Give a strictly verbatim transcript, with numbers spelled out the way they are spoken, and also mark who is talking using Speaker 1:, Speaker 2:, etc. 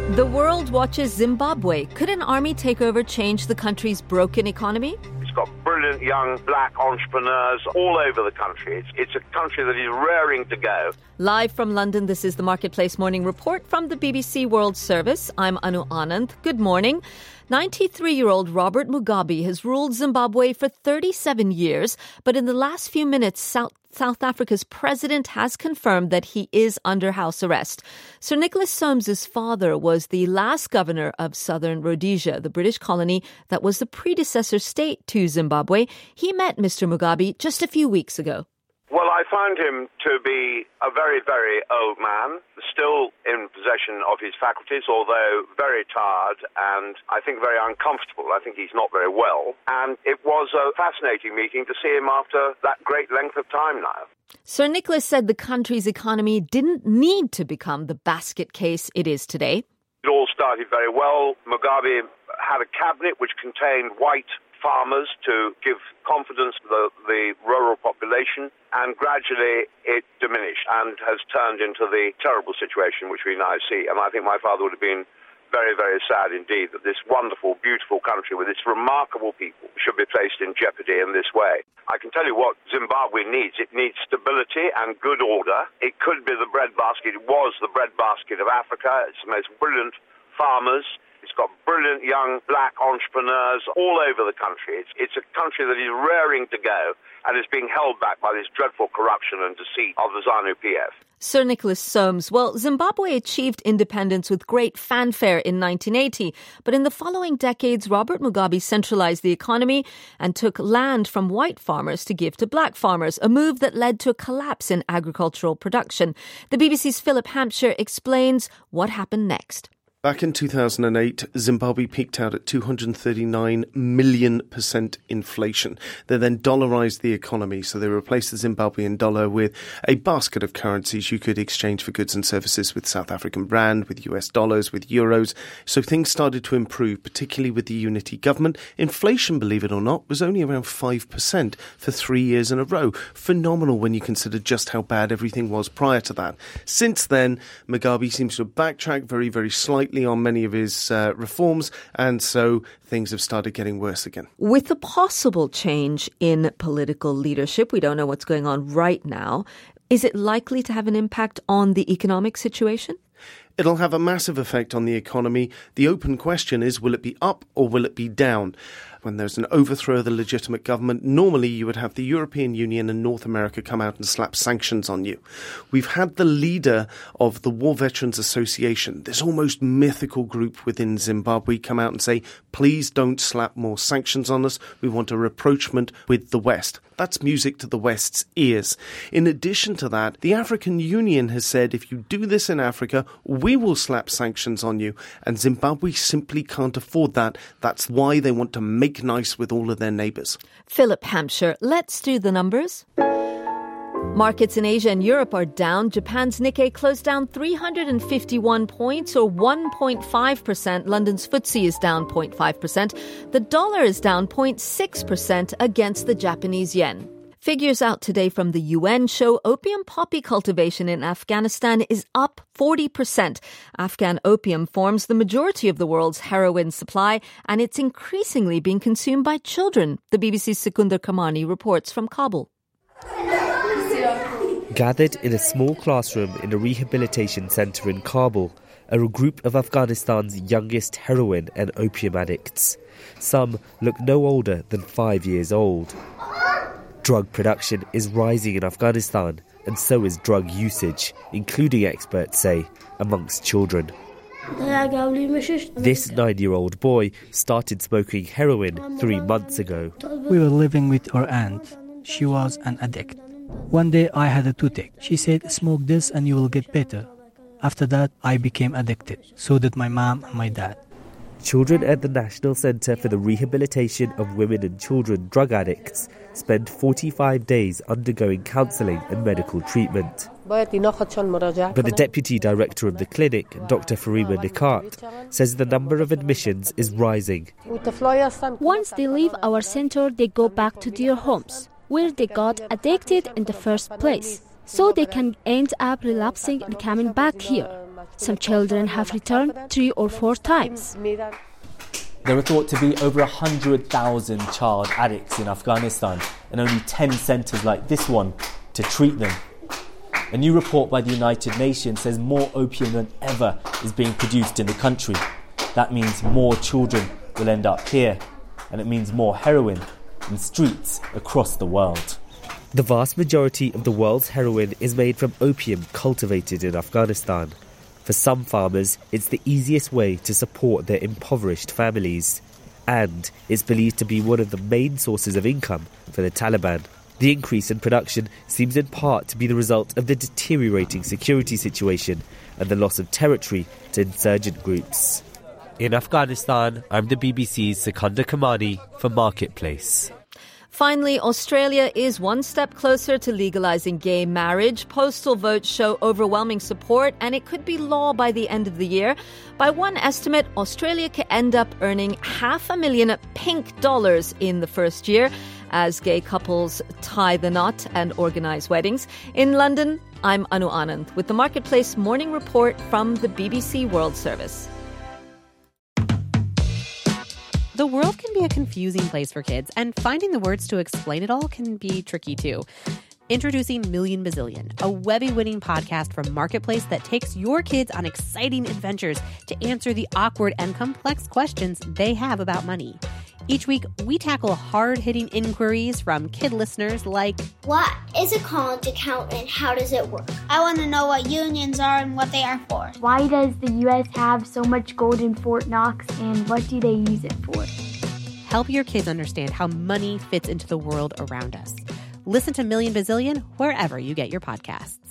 Speaker 1: The world watches Zimbabwe. Could an army takeover change the country's broken economy?
Speaker 2: It's got brilliant young black entrepreneurs all over the country. It's, it's a country that is raring to go.
Speaker 1: Live from London, this is the Marketplace Morning Report from the B B C World Service. I'm Anu Anand. Good morning. ninety-three-year-old Robert Mugabe has ruled Zimbabwe for thirty-seven years, but in the last few minutes, South South Africa's president has confirmed that he is under house arrest. Sir Nicholas Soames' father was the last governor of Southern Rhodesia, the British colony that was the predecessor state to Zimbabwe. He met Mister Mugabe just a few weeks ago.
Speaker 2: Well, I found him to be a very, very old man, still in possession of his faculties, although very tired and I think very uncomfortable. I think he's not very well. And it was a fascinating meeting to see him after that great length of time now.
Speaker 1: Sir Nicholas said the country's economy didn't need to become the basket case it is today.
Speaker 2: It all started very well. Mugabe had a cabinet which contained white farmers to give confidence to the, the rural population, and gradually it diminished and has turned into the terrible situation which we now see. And I think my father would have been very, very sad indeed that this wonderful, beautiful country with its remarkable people should be placed in jeopardy in this way. I can tell you what Zimbabwe needs. It needs stability and good order. It could be the breadbasket. It was the breadbasket of Africa. It's the most brilliant farmers. It's got brilliant young black entrepreneurs all over the country. It's, it's a country that is raring to go and is being held back by this dreadful corruption and deceit of the ZANU P F.
Speaker 1: Sir Nicholas Soames. Well, Zimbabwe achieved independence with great fanfare in nineteen eighty. But in the following decades, Robert Mugabe centralized the economy and took land from white farmers to give to black farmers, a move that led to a collapse in agricultural production. The B B C's Philip Hampshire explains what happened next.
Speaker 3: Back in two thousand eight, Zimbabwe peaked out at two hundred thirty-nine million percent inflation. They then dollarized the economy, so they replaced the Zimbabwean dollar with a basket of currencies you could exchange for goods and services with South African rand, with U S dollars, with euros. So things started to improve, particularly with the unity government. Inflation, believe it or not, was only around five percent for three years in a row. Phenomenal when you consider just how bad everything was prior to that. Since then, Mugabe seems to have backtracked very, very slightly on many of his uh, reforms, and so things have started getting worse again.
Speaker 1: With a possible change in political leadership, we don't know what's going on right now, is it likely to have an impact on the economic situation?
Speaker 3: It'll have a massive effect on the economy. The open question is, will it be up or will it be down? When there's an overthrow of the legitimate government, normally you would have the European Union and North America come out and slap sanctions on you. We've had the leader of the War Veterans Association, this almost mythical group within Zimbabwe, come out and say, please don't slap more sanctions on us. We want a rapprochement with the West. That's music to the West's ears. In addition to that, the African Union has said, if you do this in Africa, we will slap sanctions on you. And Zimbabwe simply can't afford that. That's why they want to make nice with all of their neighbours.
Speaker 1: Philip Hampshire, let's do the numbers. Markets in Asia and Europe are down. Japan's Nikkei closed down three hundred fifty-one points, or one point five percent. London's F T S E is down zero point five percent. The dollar is down zero point six percent against the Japanese yen. Figures out today from the U N show opium poppy cultivation in Afghanistan is up forty percent. Afghan opium forms the majority of the world's heroin supply, and it's increasingly being consumed by children. The B B C's Sekunder Kamani reports from Kabul.
Speaker 4: Gathered in a small classroom in a rehabilitation centre in Kabul are a group of Afghanistan's youngest heroin and opium addicts. Some look no older than five years old. Drug production is rising in Afghanistan, and so is drug usage, including, experts say, amongst children. This nine-year-old boy started smoking heroin three months ago.
Speaker 5: We were living with our aunt. She was an addict. One day I had a toothache. She said, smoke this and you will get better. After that, I became addicted. So did my mom and my dad.
Speaker 4: Children at the National Centre for the Rehabilitation of Women and Children Drug Addicts spend forty-five days undergoing counselling and medical treatment. But the Deputy Director of the clinic, Doctor Farima Nikat, says the number of admissions is rising.
Speaker 6: Once they leave our centre, they go back to their homes, where they got addicted in the first place, so they can end up relapsing and coming back here. Some children have returned three or four times.
Speaker 7: There are thought to be over one hundred thousand child addicts in Afghanistan and only ten centres like this one to treat them. A new report by the United Nations says more opium than ever is being produced in the country. That means more children will end up here, and it means more heroin in streets across the world.
Speaker 4: The vast majority of the world's heroin is made from opium cultivated in Afghanistan. For some farmers, it's the easiest way to support their impoverished families. And it's believed to be one of the main sources of income for the Taliban. The increase in production seems in part to be the result of the deteriorating security situation and the loss of territory to insurgent groups. In Afghanistan, I'm the B B C's Sikandar Kamani for Marketplace.
Speaker 1: Finally, Australia is one step closer to legalizing gay marriage. Postal votes show overwhelming support, and it could be law by the end of the year. By one estimate, Australia could end up earning half a million pink dollars in the first year as gay couples tie the knot and organize weddings. In London, I'm Anu Anand with the Marketplace Morning Report from the B B C World Service.
Speaker 8: The world can be a confusing place for kids, and finding the words to explain it all can be tricky too. Introducing Million Bazillion, a Webby-winning podcast from Marketplace that takes your kids on exciting adventures to answer the awkward and complex questions they have about money. Each week, we tackle hard-hitting inquiries from kid listeners like,
Speaker 9: what is a college account and how does it work? I want to know what unions are and what they are for.
Speaker 10: Why does the U S have so much gold in Fort Knox and what do they use it for?
Speaker 8: Help your kids understand how money fits into the world around us. Listen to Million Bazillion wherever you get your podcasts.